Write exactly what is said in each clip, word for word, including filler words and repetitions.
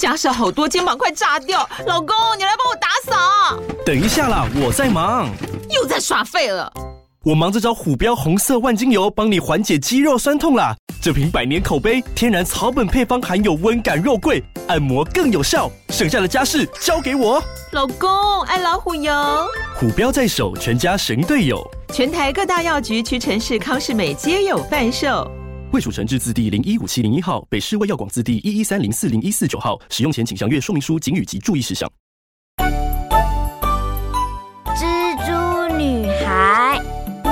家事好多，肩膀快炸掉。老公，你来帮我打扫。 等一下啦，我在忙。 又在耍废了。 我忙着找虎标红色万金油，帮你缓解肌肉酸痛啦。这瓶百年口碑，天然草本配方，含有温感肉桂，按摩更有效。剩下的家事交给我。 老公，爱老虎油。 虎标在手，全家神队友。 全台各大药局、屈臣氏、康是美皆有贩售。 卫署成字字第零一五七零一号，北市卫药广字第一一三零四零一四九号。使用前请详阅说明书、警语及注意事项。 蜘蛛女孩。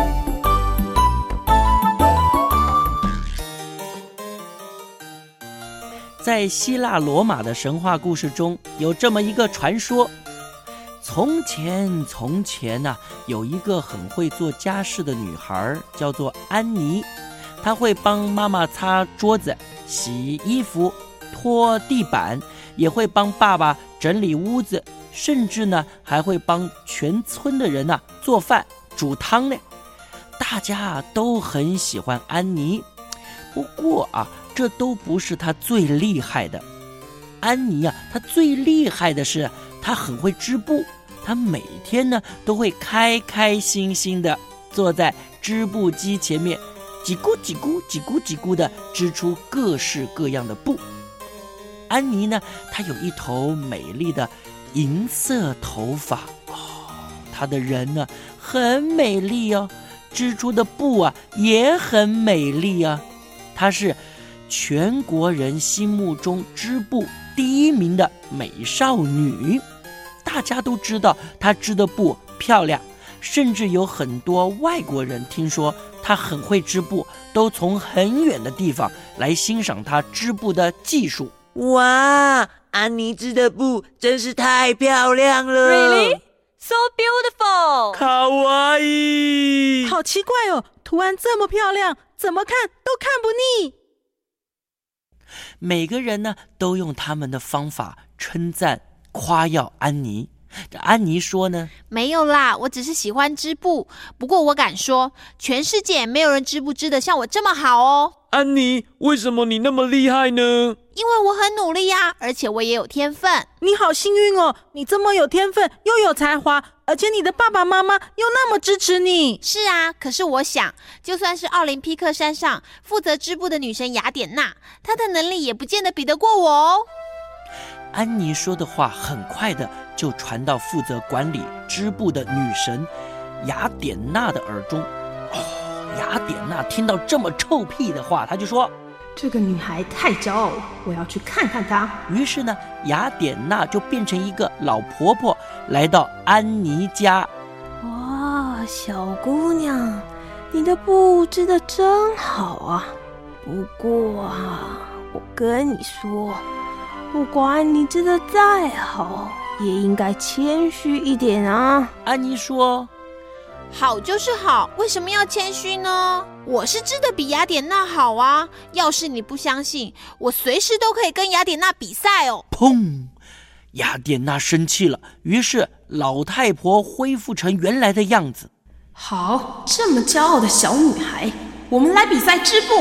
在希腊罗马的神话故事中，有这么一个传说：从前从前啊，有一个很会做家事的女孩，叫做安妮。她会帮妈妈擦桌子、洗衣服、拖地板，也会帮爸爸整理屋子，甚至呢还会帮全村的人啊做饭、煮汤呢。大家啊都很喜欢安妮，不过啊，这都不是她最厉害的。安妮啊，她最厉害的是她很会织布，她每天呢都会开开心心的坐在织布机前面，叽咕叽咕叽咕叽咕的织出各式各样的布。安妮呢，她有一头美丽的银色头发哦，她的人呢很美丽哦，织出的布啊也很美丽啊。她是全国人心目中织布第一名的美少女，大家都知道她织的布漂亮，甚至有很多外国人听说她很会织布，都从很远的地方来欣赏她织布的技术。 哇，安妮织的布真是太漂亮了 Really? So beautiful! 卡哇伊！ 好奇怪哦，图案这么漂亮，怎么看都看不腻。 每个人呢都用他们的方法称赞夸耀安妮。这安妮说呢， 没有啦，我只是喜欢织布，不过我敢说全世界没有人织布织得像我这么好哦。 安妮，为什么你那么厉害呢？ 因为我很努力啊，而且我也有天分。 你好幸运哦，你这么有天分又有才华，而且你的爸爸妈妈又那么支持你。 是啊，可是我想就算是奥林匹克山上负责织布的女神雅典娜，她的能力也不见得比得过我哦。 安妮说的话很快的就传到负责管理织布的女神雅典娜的耳中。哦，雅典娜听到这么臭屁的话，她就说， 这个女孩太骄傲了，我要去看看她。 于是呢，雅典娜就变成一个老婆婆，来到安妮家。 哇，小姑娘，你的布织得真好啊！不过啊，我跟你说，不管你织得再好，也应该谦虚一点啊。 安妮说， 好就是好，为什么要谦虚呢？我是织得比雅典娜好啊！要是你不相信，我随时都可以跟雅典娜比赛哦。 砰！雅典娜生气了，于是老太婆恢复成原来的样子。 好，这么骄傲的小女孩，我们来比赛织布。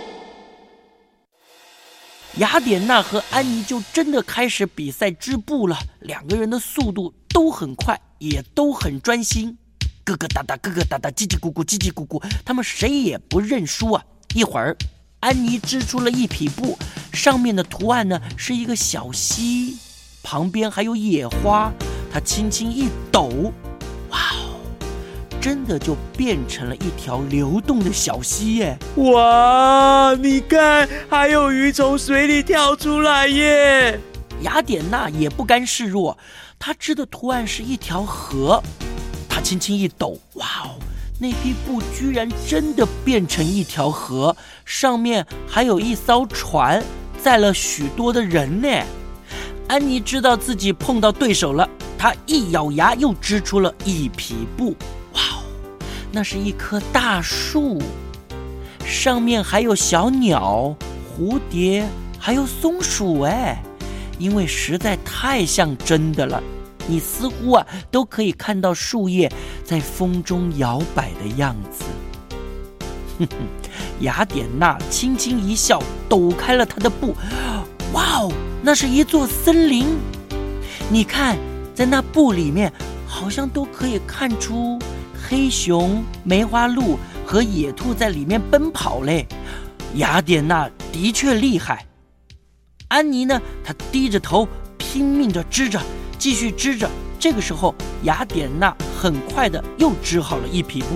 雅典娜和安妮就真的开始比赛织布了，两个人的速度都很快，也都很专心，咯咯哒哒，咯咯哒哒，叽叽咕咕，叽叽咕咕，他们谁也不认输啊！一会儿，安妮织出了一匹布，上面的图案呢是一个小溪，旁边还有野花，她轻轻一抖，哇哦，真的就变成了一条流动的小溪耶！ 哇，你看，还有鱼从水里跳出来耶！ 雅典娜也不甘示弱，她织的图案是一条河，她轻轻一抖，哇哦，那匹布居然真的变成一条河，上面还有一艘船，载了许多的人呢。安妮知道自己碰到对手了，她一咬牙又织出了一匹布，哇哦，那是一棵大树，上面还有小鸟、蝴蝶，还有松鼠哎，因为实在太像真的了，你似乎啊都可以看到树叶在风中摇摆的样子。哼哼，雅典娜轻轻一笑，抖开了她的布，哇哦， 那是一座森林。你看，在那布里面好像都可以看出黑熊、梅花鹿和野兔在里面奔跑嘞。雅典娜的确厉害。安妮呢，她低着头拼命地织着，继续织着。这个时候，雅典娜很快的又织好了一匹布。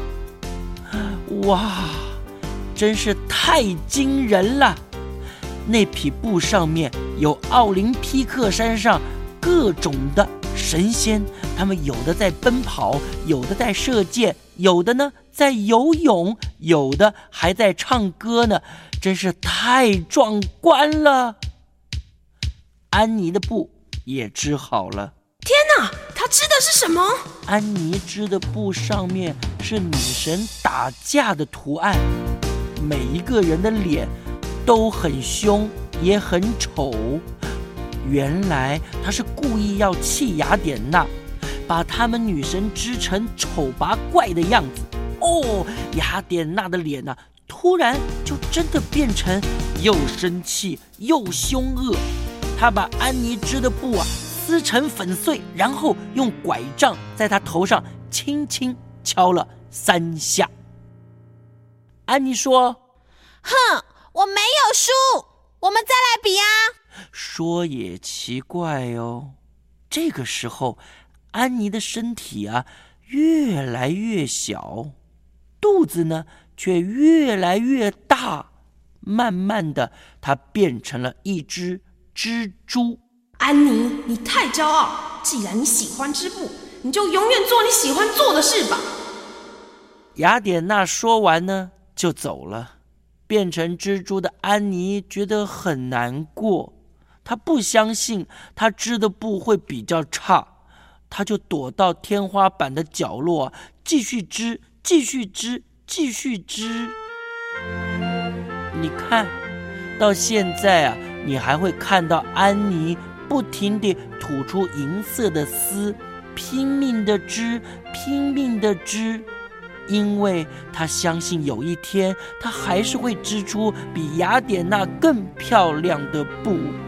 哇，真是太惊人了！那匹布上面有奥林匹克山上各种的神仙，他们有的在奔跑，有的在射箭，有的呢在游泳，有的还在唱歌呢，真是太壮观了。安妮的布也织好了。 天哪，她织的是什么？ 安妮织的布上面是女神打架的图案，每一个人的脸都很凶，也很丑。原来她是故意要气雅典娜，把她们女神织成丑八怪的样子。哦，雅典娜的脸啊，突然就真的变成又生气又凶恶。她把安妮织的布啊撕成粉碎，然后用拐杖在她头上轻轻敲了三下。安妮说： 哼，我没有输，我们再来比啊。 说也奇怪哦，这个时候安妮的身体啊越来越小，肚子呢却越来越大，慢慢的她变成了一只蜘蛛。 安妮，你太骄傲，既然你喜欢织布，你就永远做你喜欢做的事吧。 雅典娜说完呢就走了。变成蜘蛛的安妮觉得很难过，她不相信她织的布会比较差，她就躲到天花板的角落，继续织，继续织，继续织。你看，到现在啊，你还会看到安妮不停地吐出银色的丝，拼命地织，拼命地织。因为他相信有一天他还是会织出比雅典娜更漂亮的布。